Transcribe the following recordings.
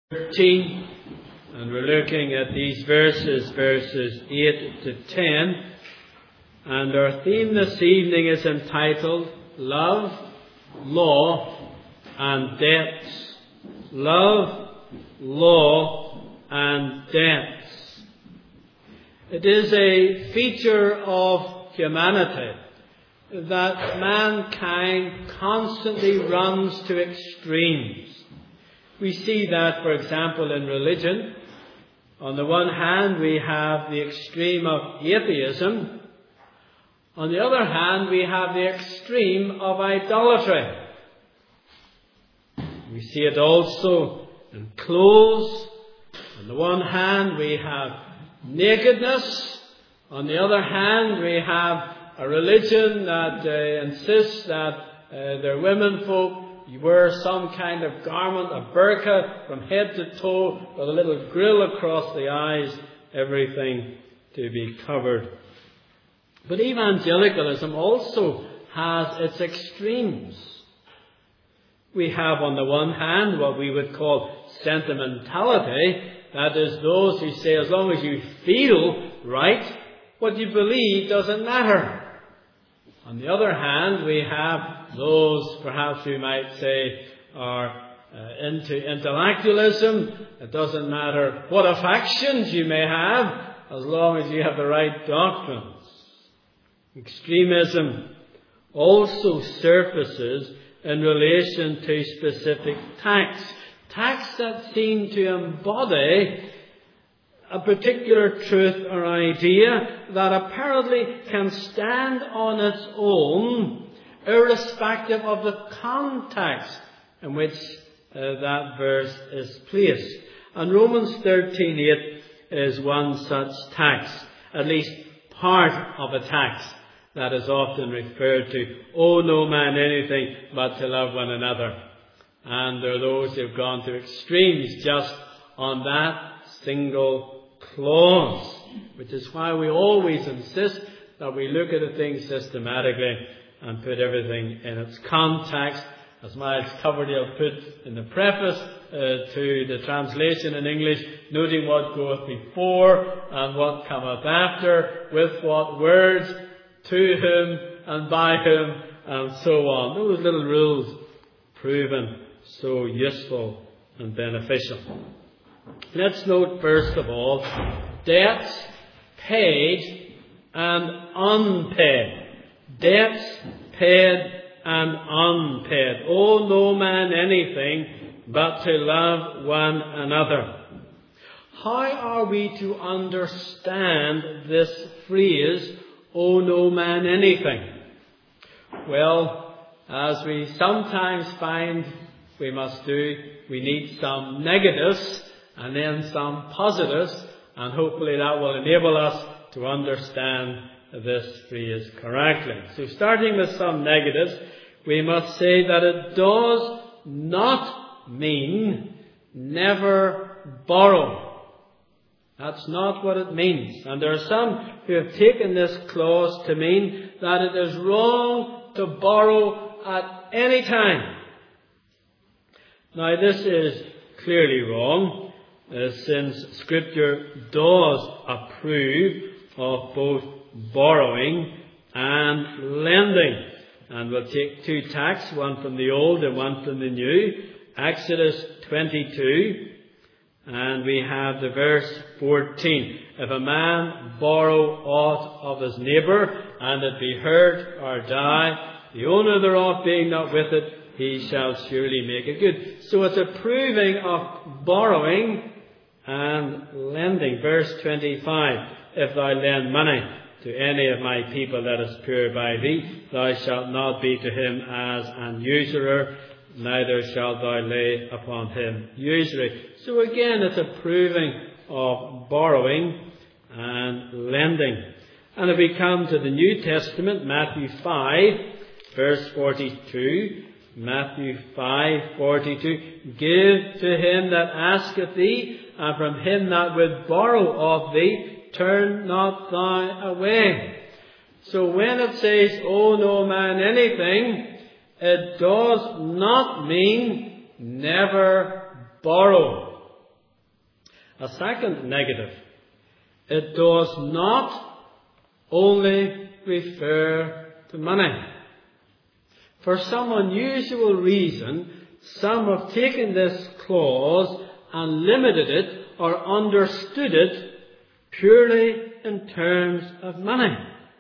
13, and we're looking at these verses 8 to 10, and our theme this evening is entitled Love, Law and Debts. Love, Law and Debts. It is a feature of humanity that mankind constantly runs to extremes. We see that, for example, in religion. On the one hand, we have the extreme of atheism. On the other hand, we have the extreme of idolatry. We see it also in clothes. On the one hand, we have nakedness. On the other hand, we have a religion that insists that their women folk you wear some kind of garment, a burqa from head to toe, with a little grill across the eyes, everything to be covered. But evangelicalism also has its extremes. We have on the one hand what we would call sentimentality, that is those who say as long as you feel right, what you believe doesn't matter. On the other hand, we have those, perhaps we might say, are into intellectualism. It doesn't matter what affections you may have, as long as you have the right doctrines. Extremism also surfaces in relation to specific texts that seem to embody a particular truth or idea that apparently can stand on its own, irrespective of the context in which that verse is placed. And Romans 13:8 is one such text, at least part of a text that is often referred to, owe no man anything but to love one another. And there are those who have gone to extremes just on that single clause, which is why we always insist that we look at a thing systematically and put everything in its context. As Miles Coverdale put in the preface to the translation in English, noting what goeth before and what cometh after, with what words, to whom and by whom, and so on. Those little rules proven so useful and beneficial. Let's note first of all, debts paid and unpaid. Debts paid and unpaid. Owe no man anything but to love one another. How are we to understand this phrase, owe no man anything? Well, as we sometimes find we must do, we need some negatives and then some positives, and hopefully that will enable us to understand this phrase correctly. So starting with some negatives, we must say that it does not mean never borrow. That's not what it means. And there are some who have taken this clause to mean that it is wrong to borrow at any time. Now this is clearly wrong, since Scripture does approve of both borrowing and lending. And we'll take two texts, one from the Old and one from the New. Exodus 22, and we have the verse 14. If a man borrow aught of his neighbour, and it be hurt or die, the owner thereof being not with it, he shall surely make it good. So it's approving of borrowing and lending. Verse 25, if thou lend money to any of my people that is poor by thee, thou shalt not be to him as an usurer, neither shalt thou lay upon him usury. So again, it's approving of borrowing and lending. And if we come to the New Testament, Matthew 5, verse 42, Matthew 5:42, give to him that asketh thee, and from him that would borrow of thee, turn not thou away. So when it says, owe no man anything, it does not mean never borrow. A second negative: it does not only refer to money. For some unusual reason, some have taken this clause and limited it or understood it purely in terms of money.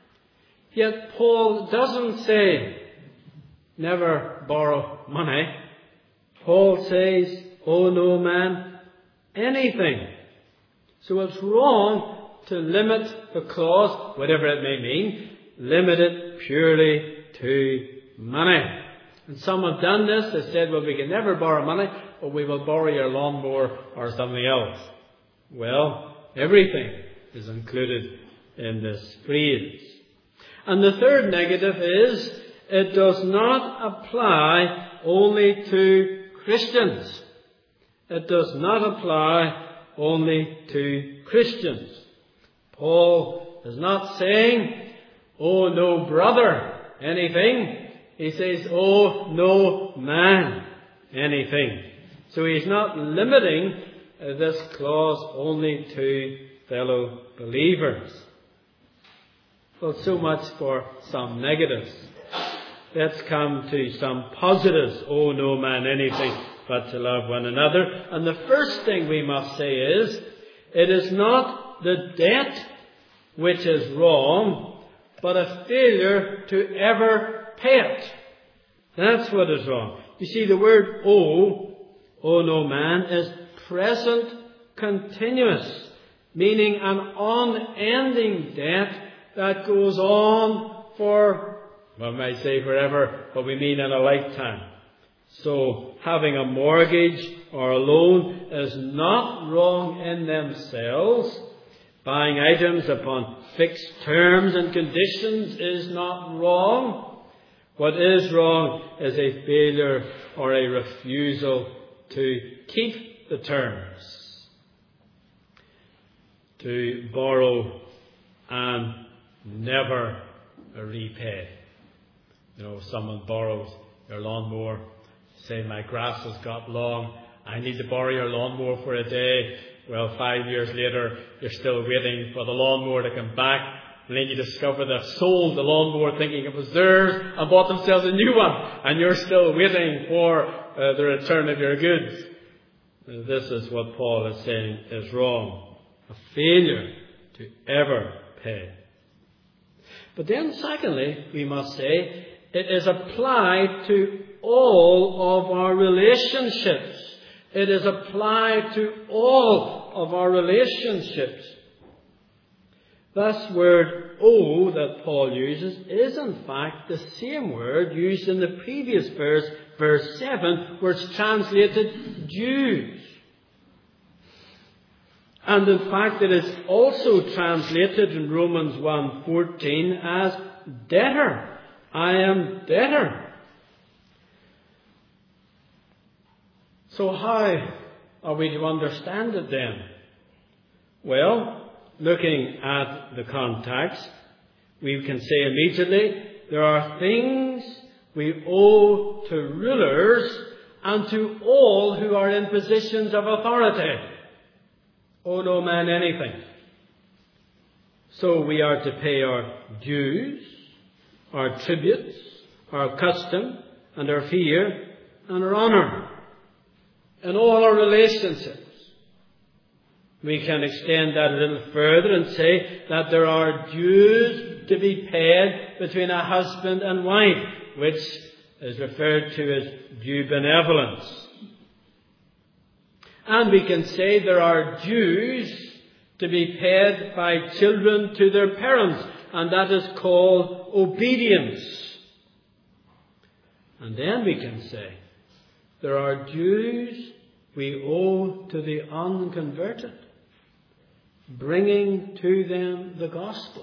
Yet Paul doesn't say, never borrow money. Paul says, owe no man anything. So it's wrong to limit the clause, whatever it may mean, limit it purely to money. And some have done this. They said, well, we can never borrow money, but we will borrow your lawnmower or something else. Well, everything is included in this phrase. And the third negative is, it does not apply only to Christians. It does not apply only to Christians. Paul is not saying, oh, no brother anything. He says, oh, no man anything. So he's not limiting this clause only to fellow believers. Well, so much for some negatives. Let's come to some positives. Oh, no man anything but to love one another. And the first thing we must say is, it is not the debt which is wrong, but a failure to ever pay it. That's what is wrong. You see, the word owe, no man, is present continuous, meaning an unending debt that goes on for, well, we might say forever, but we mean in a lifetime. So having a mortgage or a loan is not wrong in themselves. Buying items upon fixed terms and conditions is not wrong. What is wrong is a failure or a refusal to keep the terms. To borrow and never repay. You know, someone borrows your lawnmower, say, my grass has got long, I need to borrow your lawnmower for a day. Well, 5 years later, you're still waiting for the lawnmower to come back, and then you discover they've sold the lawnmower thinking it was theirs and bought themselves a new one, and you're still waiting for the return of your goods. This is what Paul is saying is wrong. A failure to ever pay. But then secondly, we must say, it is applied to all of our relationships. It is applied to all of our relationships. This word owe that Paul uses is in fact the same word used in the previous verse, verse 7, where it's translated dues. And in fact it is also translated in Romans 1:14 as debtor. I am debtor. So how are we to understand it then? Well, looking at the context, we can say immediately there are things we owe to rulers and to all who are in positions of authority. Owe no man anything. So we are to pay our dues, our tributes, our custom, and our fear, and our honour. In all our relationships. We can extend that a little further and say that there are dues to be paid between a husband and wife, which is referred to as due benevolence. And we can say there are dues to be paid by children to their parents, and that is called obedience. And then we can say there are dues we owe to the unconverted, bringing to them the gospel.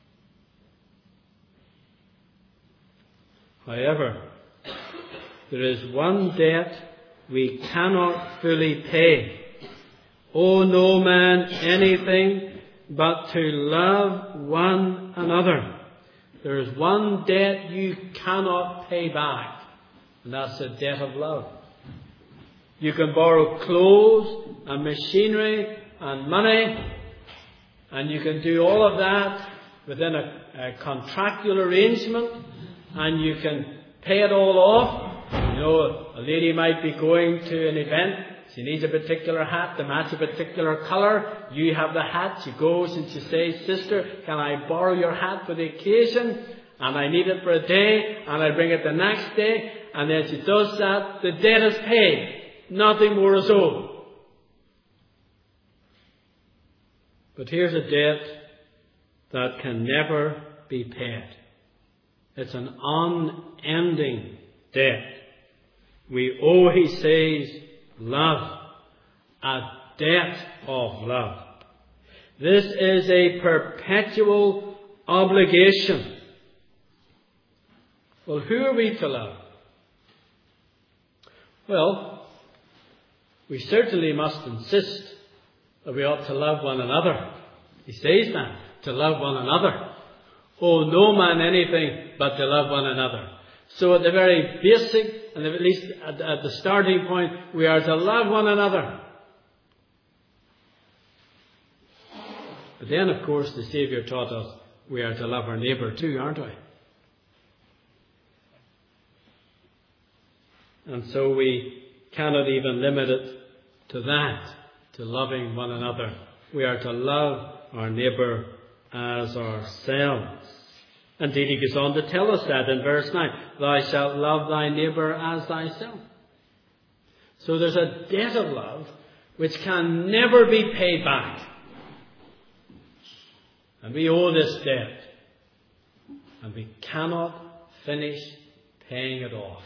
However, there is one debt we cannot fully pay. Owe no man anything but to love one another. There is one debt you cannot pay back, and that's the debt of love. You can borrow clothes and machinery and money, and you can do all of that within a contractual arrangement, and you can pay it all off. You know, a lady might be going to an event. She needs a particular hat to match a particular colour. You have the hat. She goes and she says, "Sister, can I borrow your hat for the occasion? And I need it for a day, and I bring it the next day." And then she does that. The debt is paid. Nothing more is owed. But here's a debt that can never be paid. It's an unending debt. We owe, he says, love. A debt of love. This is a perpetual obligation. Well, who are we to love? Well, we certainly must insist that we ought to love one another. He says that, to love one another. Owe no man anything but to love one another. So at the very basic, and at least at the starting point, we are to love one another. But then, of course, the Saviour taught us we are to love our neighbour too, aren't we? And so we cannot even limit it to that, to loving one another. We are to love our neighbour as ourselves. Indeed, he goes on to tell us that in verse 9. Thou shalt love thy neighbour as thyself. So there's a debt of love which can never be paid back. And we owe this debt. And we cannot finish paying it off.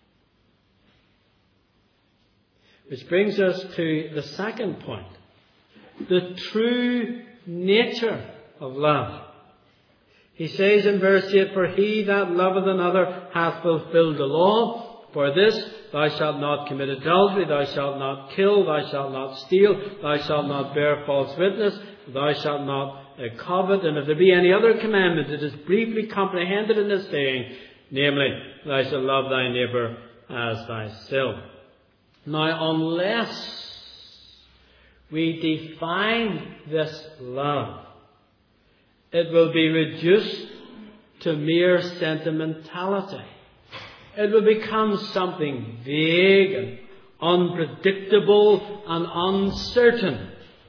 Which brings us to the second point. The true nature of love. He says in verse 8, For he that loveth another hath fulfilled the law. For this, thou shalt not commit adultery, thou shalt not kill, thou shalt not steal, thou shalt not bear false witness, thou shalt not covet. And if there be any other commandment, it is briefly comprehended in this saying, namely, thou shalt love thy neighbour as thyself. Now, unless we define this love, it will be reduced to mere sentimentality. It will become something vague and unpredictable and uncertain.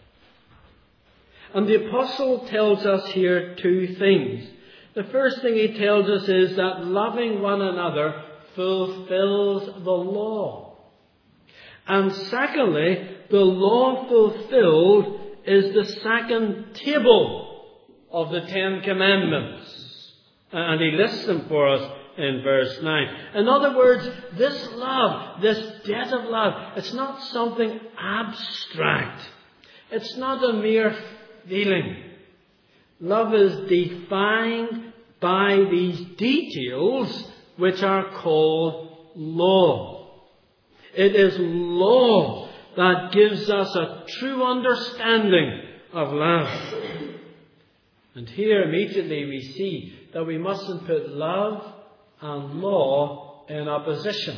And the Apostle tells us here two things. The first thing he tells us is that loving one another fulfills the law. And secondly, the law fulfilled is the second table of the Ten Commandments. And he lists them for us in verse 9. In other words, this love, this debt of love, it's not something abstract. It's not a mere feeling. Love is defined by these details which are called law. It is law that gives us a true understanding of love. And here immediately we see that we mustn't put love and law in opposition.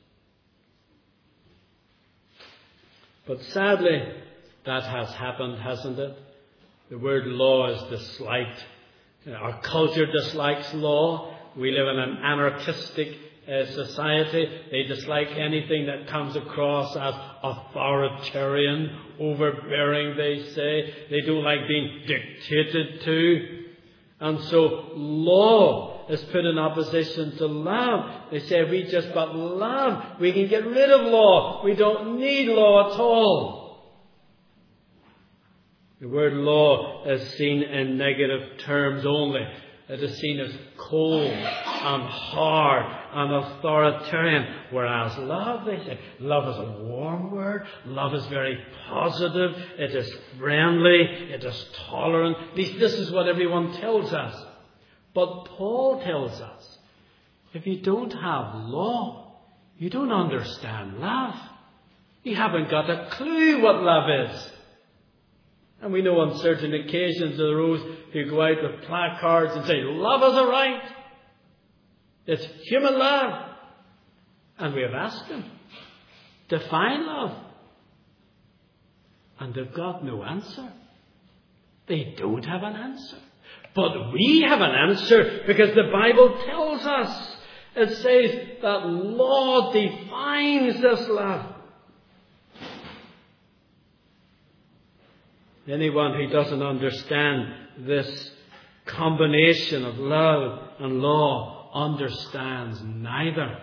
But sadly, that has happened, hasn't it? The word law is disliked. Our culture dislikes law. We live in an anarchistic society. They dislike anything that comes across as authoritarian, overbearing, they say. They don't like being dictated to. And so law is put in opposition to love. They say if we just but love, we can get rid of law. We don't need law at all. The word law is seen in negative terms only. It is seen as cold and hard and authoritarian. Whereas love, they say, love is a warm word. Love is very positive. It is friendly. It is tolerant. At least this is what everyone tells us. But Paul tells us, if you don't have law, you don't understand love. You haven't got a clue what love is. And we know on certain occasions there are those who go out with placards and say, love is a right. It's human love. And we have asked them, define love. And they've got no answer. They don't have an answer. But we have an answer, because the Bible tells us. It says that law defines this love. Anyone who doesn't understand this combination of love and law understands neither.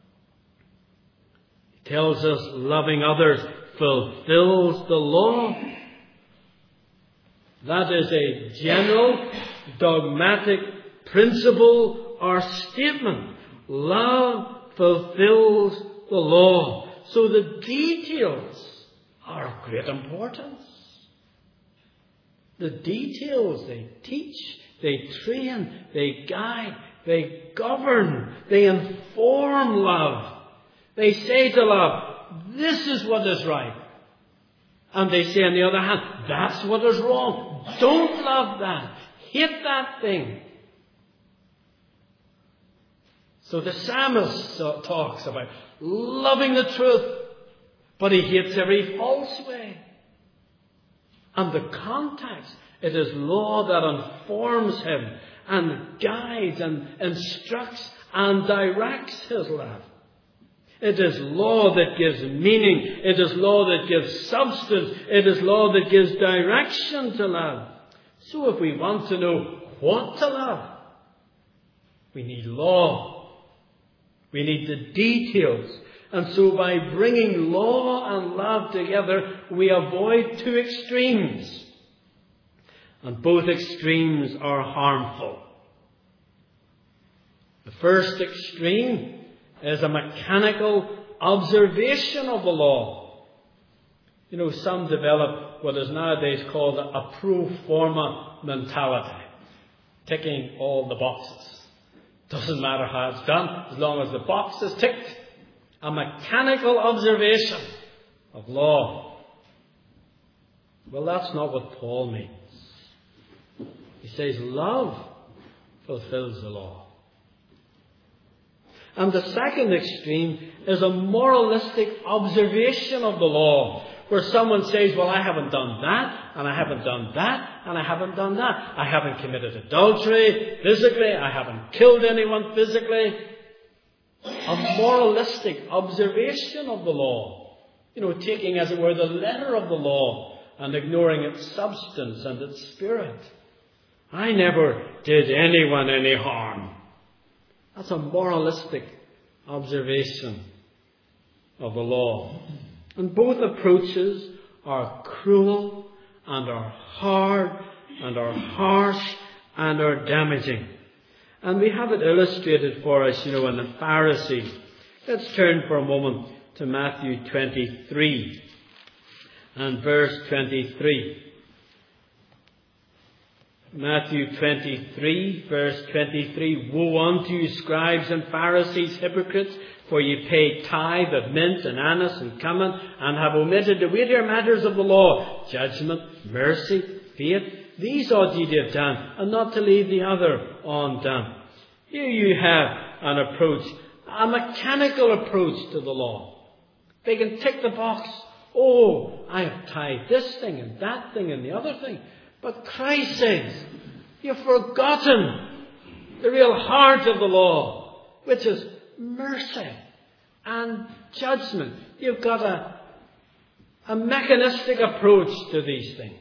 He tells us loving others fulfills the law. That is a general, dogmatic principle or statement. Love fulfills the law. So the details are of great importance. The details, they teach, they train, they guide, they govern, they inform love. They say to love, this is what is right. And they say on the other hand, that's what is wrong. Don't love that. Hate that thing. So the psalmist talks about loving the truth, but he hates every false way. And the context, it is law that informs him and guides and instructs and directs his love. It is law that gives meaning. It is law that gives substance. It is law that gives direction to love. So if we want to know what to love, we need law. We need the details. And so by bringing law and love together, we avoid two extremes. And both extremes are harmful. The first extreme is a mechanical observation of the law. You know, some develop what is nowadays called a pro forma mentality. Ticking all the boxes. Doesn't matter how it's done, as long as the box is ticked. A mechanical observation of law. Well, that's not what Paul means. He says love fulfills the law. And the second extreme is a moralistic observation of the law, where someone says, well, I haven't done that, and I haven't done that, and I haven't done that. I haven't committed adultery physically. I haven't killed anyone physically. A moralistic observation of the law. You know, taking, as it were, the letter of the law and ignoring its substance and its spirit. I never did anyone any harm. That's a moralistic observation of the law. And both approaches are cruel and are hard and are harsh and are damaging. And we have it illustrated for us, you know, in the Pharisees. Let's turn for a moment to Matthew 23 and verse 23. Matthew 23, verse 23. Woe unto you, scribes and Pharisees, hypocrites, for ye pay tithe of mint and anise and cumin, and have omitted the weightier matters of the law, judgment, mercy, faith. These ought ye to have done, and not to leave the other undone. Here you have an approach, a mechanical approach to the law. They can tick the box. Oh, I have tithed this thing and that thing and the other thing. But Christ says, you've forgotten the real heart of the law, which is mercy and judgment. You've got a mechanistic approach to these things.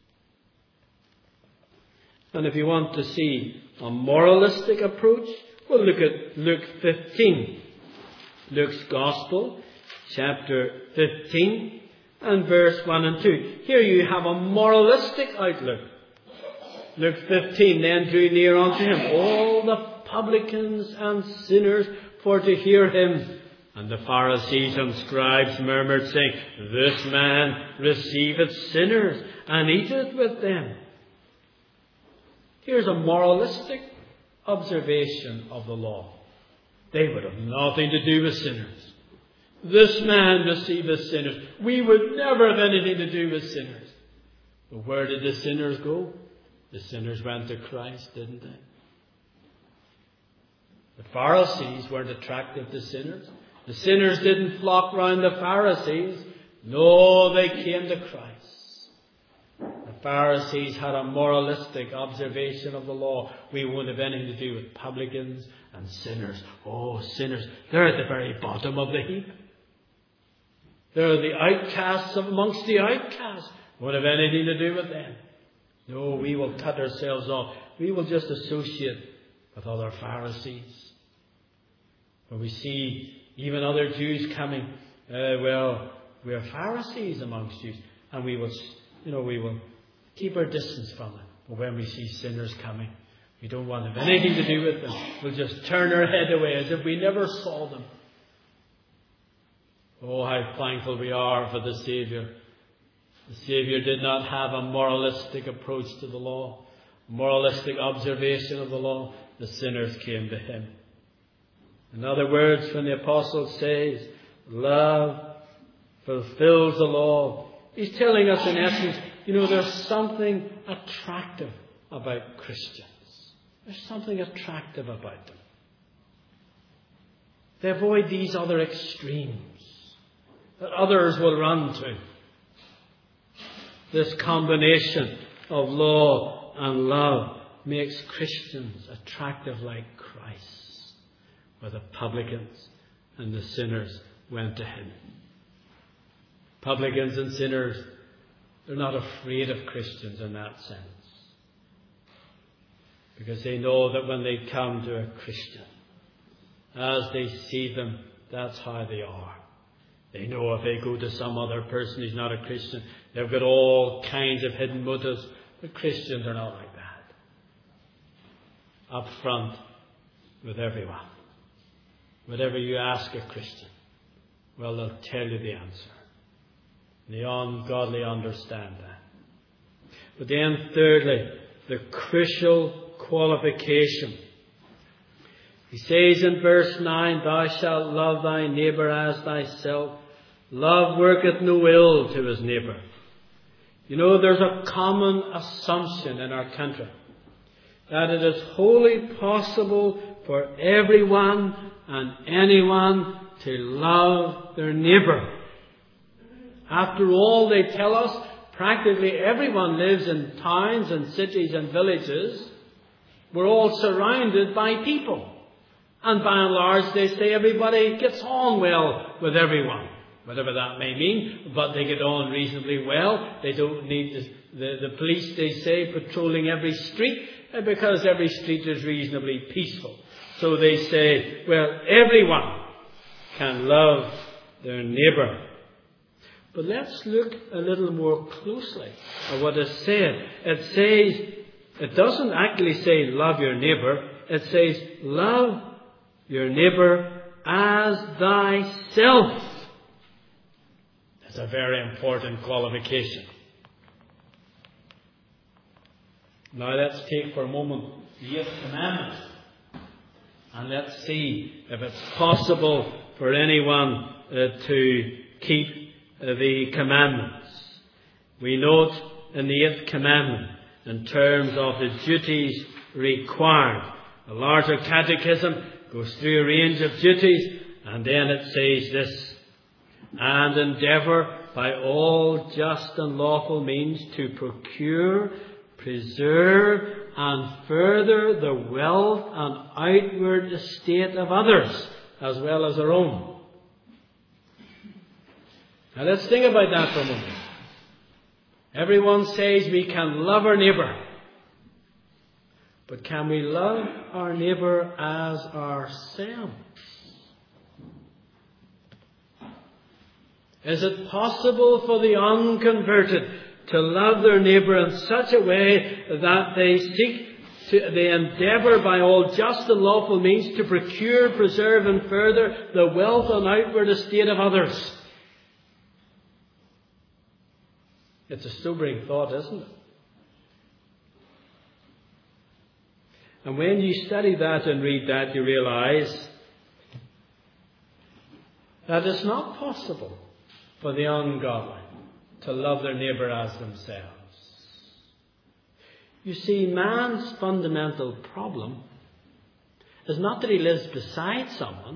And if you want to see a moralistic approach, well, look at Luke 15. Luke's Gospel, chapter 15, and verse 1 and 2. Here you have a moralistic outlook. Luke 15, then drew near unto him all the publicans and sinners for to hear him. And the Pharisees and scribes murmured, saying, This man receiveth sinners, and eateth with them. Here's a moralistic observation of the law. They would have nothing to do with sinners. This man receiveth sinners. We would never have anything to do with sinners. But where did the sinners go? The sinners went to Christ, didn't they? The Pharisees weren't attractive to sinners. The sinners didn't flock round the Pharisees. No, they came to Christ. Pharisees had a moralistic observation of the law. We won't have anything to do with publicans and sinners. Oh, sinners, they're at the very bottom of the heap. They're the outcasts amongst the outcasts. Won't have anything to do with them. No, we will cut ourselves off. We will just associate with other Pharisees. When we see even other Jews coming, well, we are Pharisees amongst Jews, and we will keep our distance from them. But when we see sinners coming, we don't want to have anything to do with them. We'll just turn our head away as if we never saw them. Oh, how thankful we are for the Saviour. The Saviour did not have a moralistic approach to the law, moralistic observation of the law. The sinners came to him. In other words, when the apostle says, love fulfills the law, he's telling us in essence, there's something attractive about Christians. There's something attractive about them. They avoid these other extremes that others will run to. This combination of law and love makes Christians attractive like Christ, where the publicans and the sinners went to him. Publicans and sinners, they're not afraid of Christians in that sense, because they know that when they come to a Christian, as they see them, that's how they are. They know if they go to some other person who's not a Christian, they've got all kinds of hidden motives. But Christians are not like that. Up front with everyone. Whatever you ask a Christian, well, they'll tell you the answer. The ungodly understand that. But then thirdly, the crucial qualification. He says in verse 9, thou shalt love thy neighbour as thyself. Love worketh no ill to his neighbour. There's a common assumption in our country that it is wholly possible for everyone and anyone to love their neighbour. After all, they tell us practically everyone lives in towns and cities and villages. We're all surrounded by people. And by and large, they say everybody gets on well with everyone, whatever that may mean, but they get on reasonably well. They don't need the police, they say, patrolling every street, because every street is reasonably peaceful. So they say, well, everyone can love their neighbour. But let's look a little more closely at what is said. It says, it doesn't actually say love your neighbour. It says love your neighbour as thyself. That's a very important qualification. Now let's take for a moment the 8th commandment. And let's see if it's possible for anyone to keep the commandments. We note in the 8th commandment, in terms of the duties required, the larger catechism goes through a range of duties, and then it says this, and endeavour by all just and lawful means to procure, preserve, and further the wealth and outward estate of others, as well as our own. Now let's think about that for a moment. Everyone says we can love our neighbour. But can we love our neighbour as ourselves? Is it possible for the unconverted to love their neighbour in such a way that they endeavour by all just and lawful means to procure, preserve and further the wealth and outward estate of others? It's a sobering thought, isn't it? And when you study that and read that, you realize that it's not possible for the ungodly to love their neighbour as themselves. You see, man's fundamental problem is not that he lives beside someone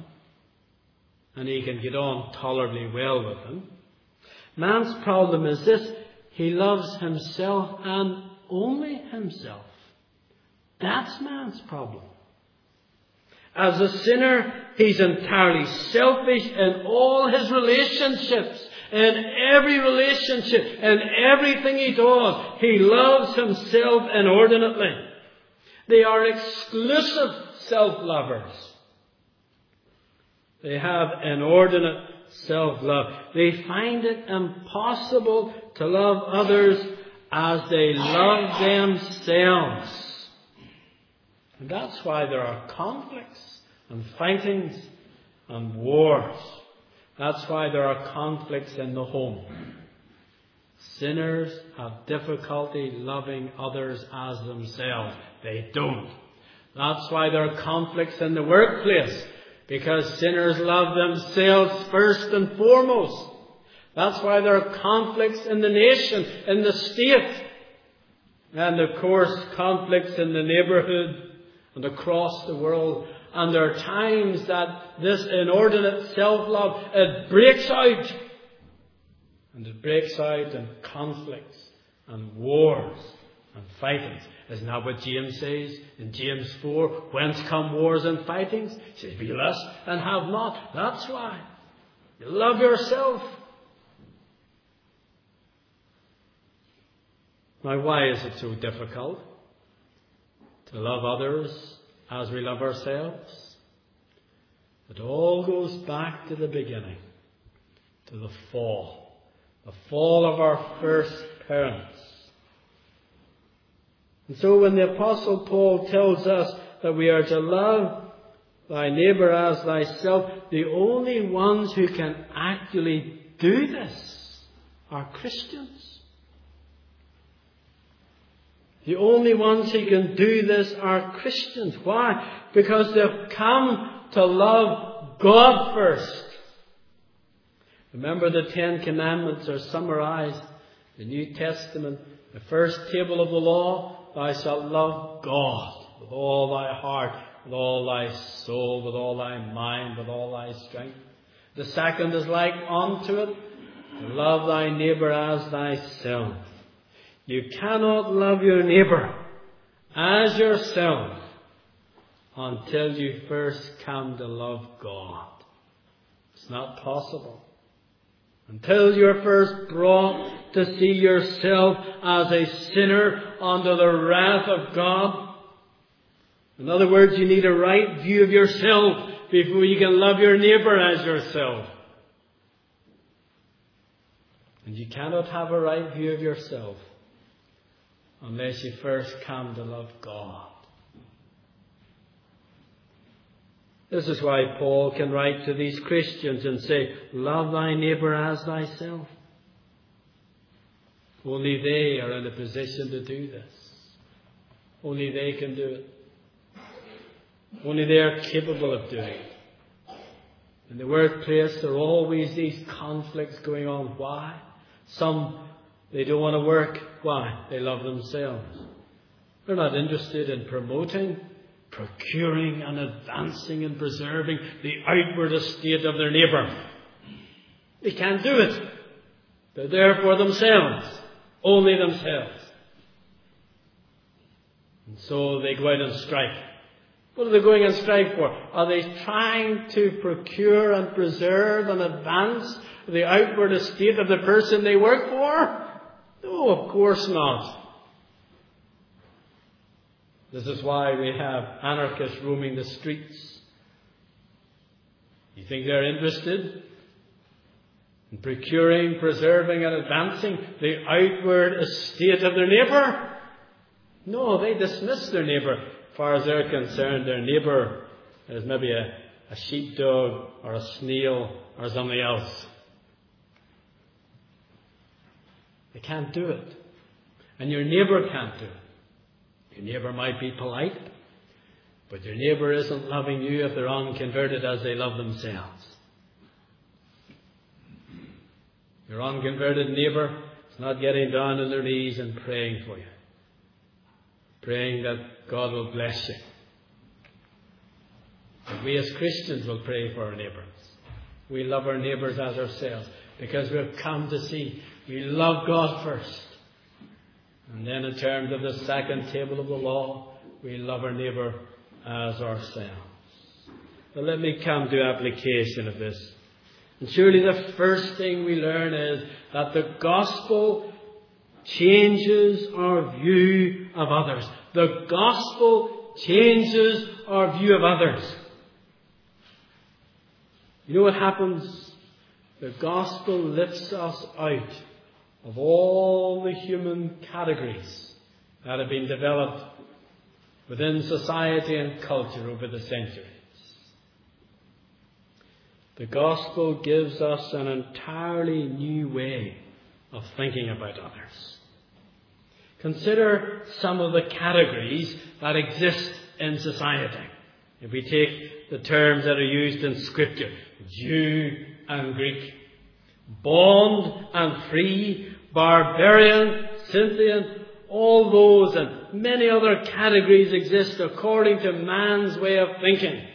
and he can get on tolerably well with them. Man's problem is this: He loves himself and only himself. That's man's problem. As a sinner, he's entirely selfish in all his relationships. In every relationship, in everything he does, he loves himself inordinately. They are exclusive self-lovers. They have inordinate self-love. They find it impossible to love others as they love themselves. And that's why there are conflicts and fightings and wars. That's why there are conflicts in the home. Sinners have difficulty loving others as themselves. They don't. That's why there are conflicts in the workplace, because sinners love themselves first and foremost. That's why there are conflicts in the nation, in the state, and of course conflicts in the neighbourhood and across the world. And there are times that this inordinate self-love, it breaks out. And it breaks out in conflicts and wars and fightings. Isn't that what James says in James 4? Whence come wars and fightings? He says, be lust and have not. That's why. You love yourself. Now, why is it so difficult to love others as we love ourselves? It all goes back to the beginning, to the fall of our first parents. And so when the Apostle Paul tells us that we are to love thy neighbour as thyself, the only ones who can actually do this are Christians. The only ones who can do this are Christians. Why? Because they've come to love God first. Remember, the Ten Commandments are summarized in the New Testament. The first table of the law, thou shalt love God with all thy heart, with all thy soul, with all thy mind, with all thy strength. The second is like unto it, to love thy neighbour as thyself. You cannot love your neighbour as yourself until you first come to love God. It's not possible. Until you're first brought to see yourself as a sinner under the wrath of God. In other words, you need a right view of yourself before you can love your neighbour as yourself. And you cannot have a right view of yourself unless you first come to love God. This is why Paul can write to these Christians and say, love thy neighbour as thyself. Only they are in a position to do this. Only they can do it. Only they are capable of doing it. In the workplace, there are always these conflicts going on. Why? Some, they don't want to work. Why? They love themselves. They're not interested in promoting, procuring and advancing and preserving the outward estate of their neighbour. They can't do it. They're there for themselves. Only themselves. And so they go out and strike. What are they going on strike for? Are they trying to procure and preserve and advance the outward estate of the person they work for? No, of course not. This is why we have anarchists roaming the streets. You think they're interested in procuring, preserving and advancing the outward estate of their neighbour? No, they dismiss their neighbour. As far as they're concerned, their neighbour is maybe a sheepdog or a snail or something else. They can't do it. And your neighbour can't do it. Your neighbour might be polite, but your neighbour isn't loving you if they're unconverted as they love themselves. Your unconverted neighbour is not getting down on their knees and praying for you. Praying that God will bless you. But we as Christians will pray for our neighbours. We love our neighbours as ourselves because we've come to see We love God first. And then in terms of the second table of the law, we love our neighbour as ourselves. But let me come to application of this. And surely the first thing we learn is that the gospel changes our view of others. The gospel changes our view of others. You know what happens? The gospel lifts us out of all the human categories that have been developed within society and culture over the centuries. The gospel gives us an entirely new way of thinking about others. Consider some of the categories that exist in society. If we take the terms that are used in Scripture, Jew and Greek, bond and free, barbarian, Scythian, all those and many other categories exist according to man's way of thinking.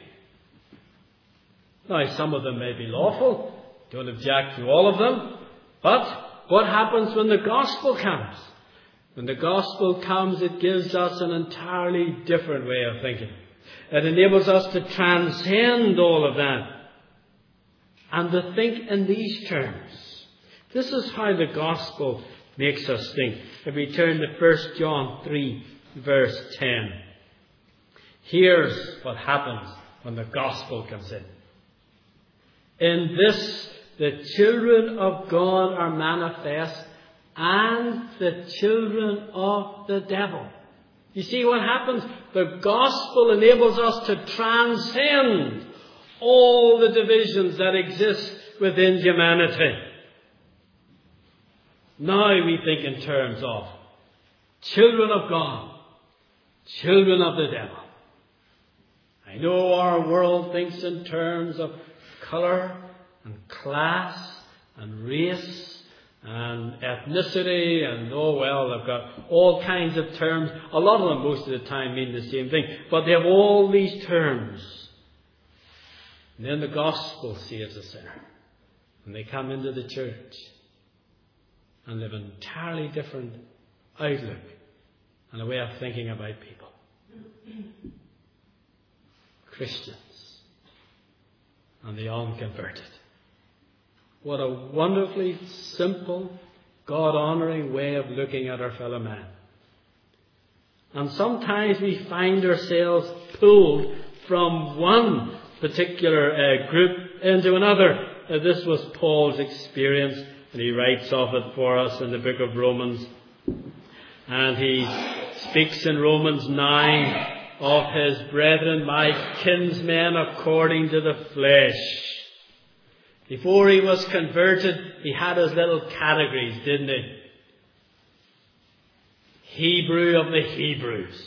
Now, some of them may be lawful. Don't object to all of them. But what happens when the gospel comes? When the gospel comes, it gives us an entirely different way of thinking. It enables us to transcend all of that and to think in these terms. This is how the gospel makes us think. If we turn to 1 John 3, verse 10. Here's what happens when the gospel comes in. In this, the children of God are manifest, and the children of the devil. You see what happens? The gospel enables us to transcend all the divisions that exist within humanity. Now we think in terms of children of God, children of the devil. I know our world thinks in terms of colour and class and race and ethnicity and they've got all kinds of terms. A lot of them most of the time mean the same thing, but they have all these terms. And then the gospel saves a sinner and they come into the church and they have an entirely different outlook and a way of thinking about people. Christians and the unconverted. What a wonderfully simple, God-honouring way of looking at our fellow man. And sometimes we find ourselves pulled from one particular group into another. This was Paul's experience, and he writes of it for us in the book of Romans. And he speaks in Romans 9 of his brethren, my kinsmen according to the flesh. Before he was converted, he had his little categories, didn't he? Hebrew of the Hebrews.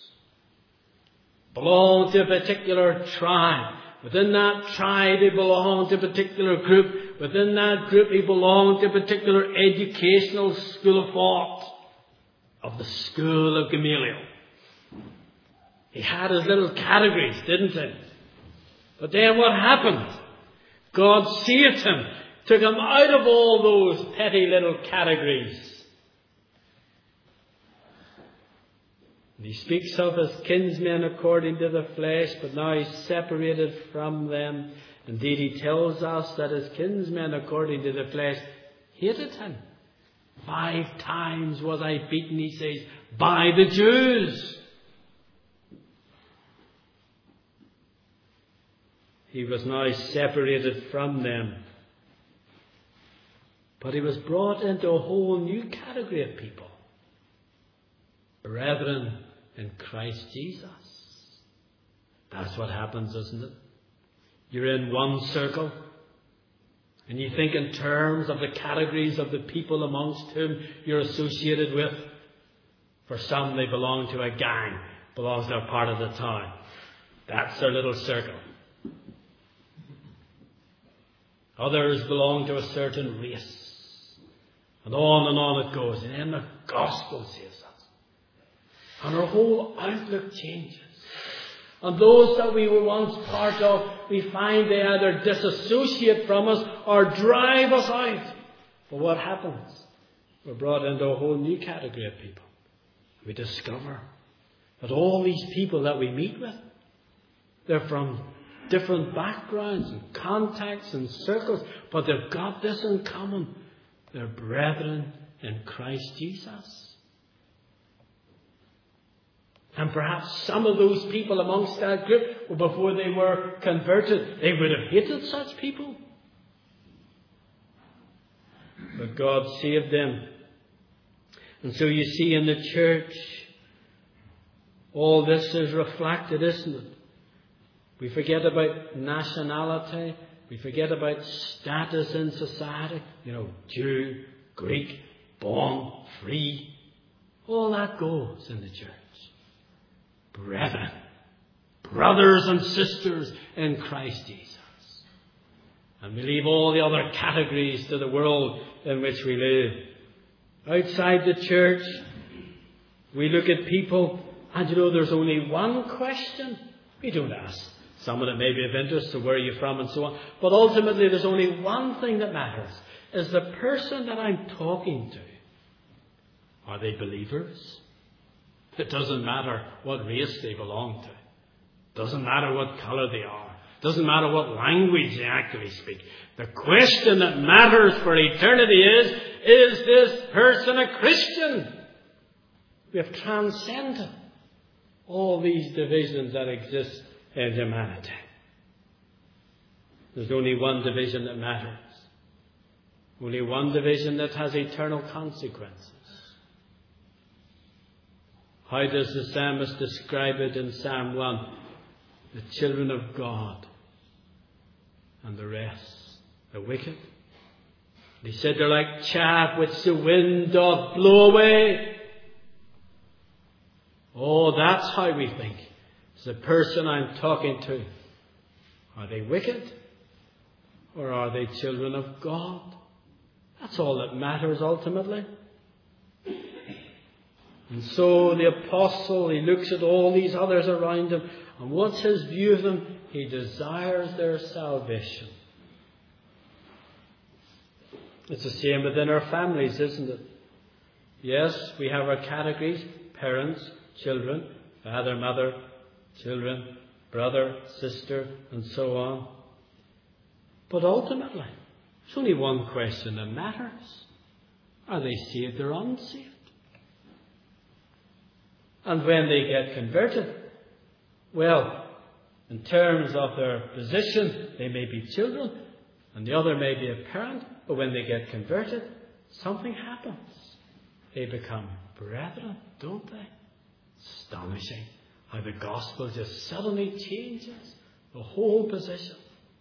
Belonged to a particular tribe. Within that tribe he belonged to a particular group. Within that group he belonged to a particular educational school of thought. Of the school of Gamaliel. He had his little categories, didn't he? But then what happened? God saved him, took him out of all those petty little categories. And he speaks of his kinsmen according to the flesh, but now he's separated from them. Indeed, he tells us that his kinsmen according to the flesh hated him. 5 times was I beaten, he says, by the Jews. He was now separated from them. But he was brought into a whole new category of people. Brethren in Christ Jesus. That's what happens, isn't it? You're in one circle and you think in terms of the categories of the people amongst whom you're associated with. For some, they belong to a gang, belongs to a part of the town. That's their little circle. Others belong to a certain race. And on it goes. And then the gospel saves us. And our whole outlook changes. And those that we were once part of, we find they either disassociate from us or drive us out. But what happens? we're brought into a whole new category of people. We discover that all these people that we meet with, they're from different backgrounds and contexts and circles, but they've got this in common. They're brethren in Christ Jesus. And perhaps some of those people amongst that group, before they were converted, they would have hated such people. But God saved them. And so you see in the church, all this is reflected, isn't it? We forget about nationality. We forget about status in society. Jew, Greek, born, free. All that goes in the church. Brethren, brothers and sisters in Christ Jesus. And we leave all the other categories to the world in which we live. Outside the church, we look at people, and there's only one question. We don't ask. Some of it may be of interest, so where are you from and so on. But ultimately there's only one thing that matters. Is the person that I'm talking to, are they believers? It doesn't matter what race they belong to. It doesn't matter what colour they are. It doesn't matter what language they actually speak. The question that matters for eternity is this person a Christian? We have transcended all these divisions that exist in humanity. There's only one division that matters. Only one division that has eternal consequences. How does the psalmist describe it in Psalm 1? The children of God and the rest, the wicked. He said they're like chaff which the wind doth blow away. Oh, that's how we think. Is the person I'm talking to, are they wicked? Or are they children of God? That's all that matters ultimately. And so the apostle, he looks at all these others around him, and what's his view of them? He desires their salvation. It's the same within our families, isn't it? Yes, we have our categories: parents, children, father, mother, children, brother, sister, and so on. But ultimately, there's only one question that matters. Are they saved or unsaved? And when they get converted, well, in terms of their position, they may be children, and the other may be a parent, but when they get converted, something happens. They become brethren, don't they? Astonishing how the gospel just suddenly changes the whole position.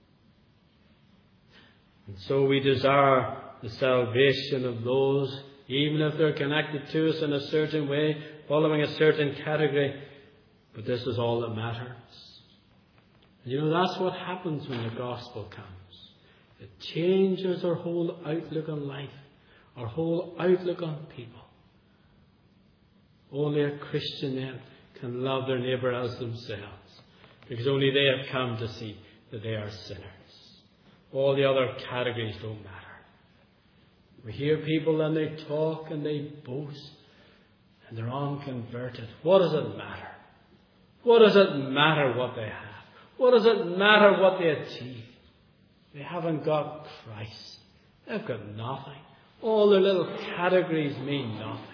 And so we desire the salvation of those, even if they're connected to us in a certain way, following a certain category. But this is all that matters. That's what happens when the gospel comes. It changes our whole outlook on life, our whole outlook on people. Only a Christian then can love their neighbour as themselves, because only they have come to see that they are sinners. All the other categories don't matter. We hear people and they talk and they boast and they're unconverted. What does it matter? What does it matter what they have? What does it matter what they achieve? They haven't got Christ. They've got nothing. All their little categories mean nothing.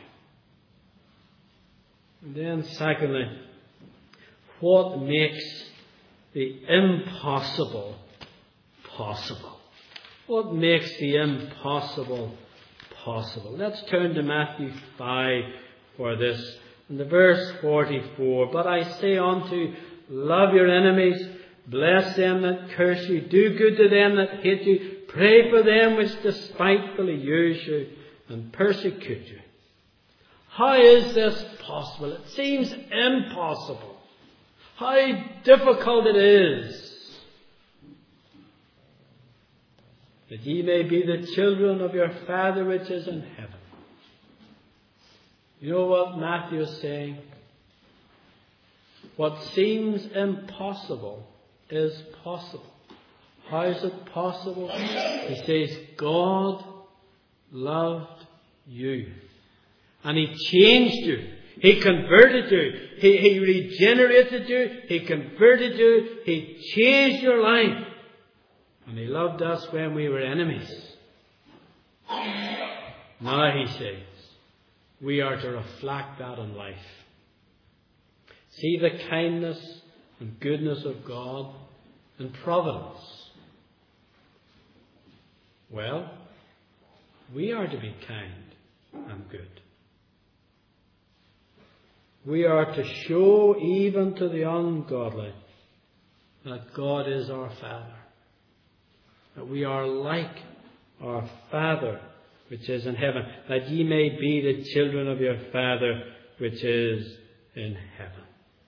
And then secondly, what makes the impossible possible? What makes the impossible possible? Let's turn to Matthew 5 for this. In the verse 44, but I say unto you, love your enemies, bless them that curse you, do good to them that hate you, pray for them which despitefully use you and persecute you. How is this possible? It seems impossible. How difficult it is that ye may be the children of your Father which is in heaven. You know what Matthew is saying? What seems impossible is possible. How is it possible? He says, God loved you. And He changed you. He converted you. He regenerated you. He converted you. He changed your life. And He loved us when we were enemies. Now He says, we are to reflect that in life. See the kindness and goodness of God and providence. Well, we are to be kind and good. We are to show even to the ungodly that God is our Father. That we are like our Father which is in heaven. That ye may be the children of your Father which is in heaven.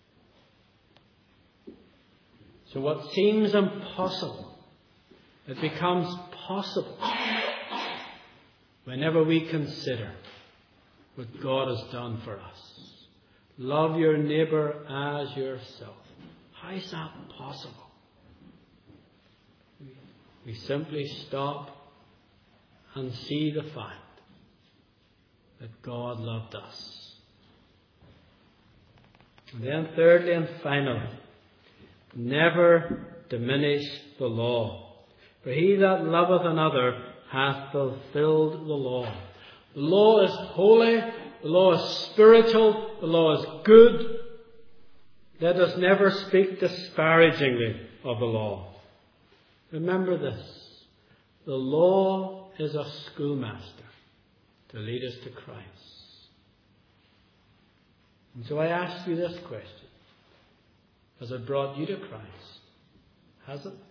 So what seems impossible, it becomes possible whenever we consider what God has done for us. Love your neighbour as yourself. How is that possible? We simply stop and see the fact that God loved us. And then thirdly and finally, never diminish the law. For he that loveth another hath fulfilled the law. The law is holy, the law is spiritual, the law is good. Let us never speak disparagingly of the law. Remember this. The law is a schoolmaster to lead us to Christ. And so I ask you this question. Has it brought you to Christ? Has it?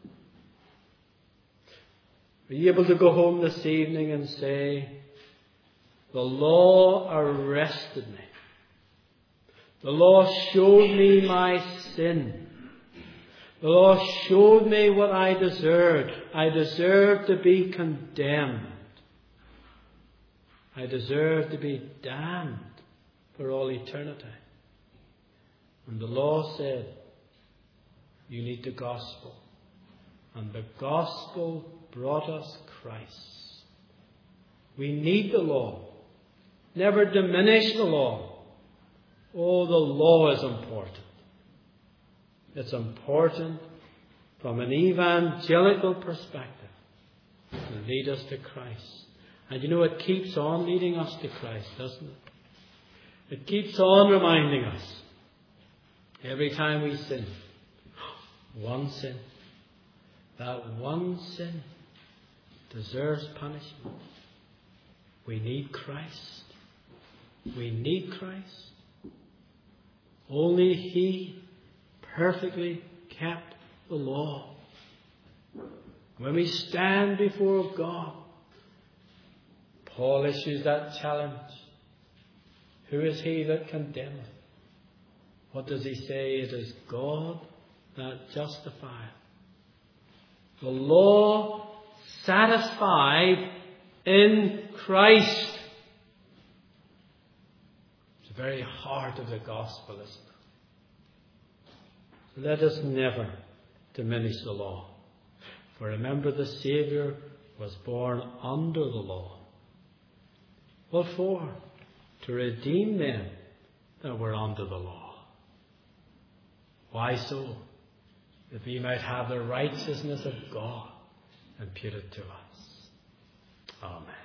Are you able to go home this evening and say, the law arrested me. The law showed me my sin. The law showed me what I deserved. I deserved to be condemned. I deserved to be damned for all eternity. And the law said, you need the gospel. And the gospel brought us Christ. We need the law. Never diminish the law. Oh, the law is important. It's important from an evangelical perspective to lead us to Christ. And you know, it keeps on leading us to Christ, doesn't it? It keeps on reminding us every time we sin. One sin. That one sin deserves punishment. We need Christ. We need Christ. Only He perfectly kept the law. When we stand before God, Paul issues that challenge. Who is he that condemneth? What does he say? It is God that justifieth. The law satisfied in Christ. It's the very heart of the gospel, isn't it? Let us never diminish the law. For remember, the Saviour was born under the law. What for? To redeem them that were under the law. Why so? That we might have the righteousness of God imputed to us. Amen.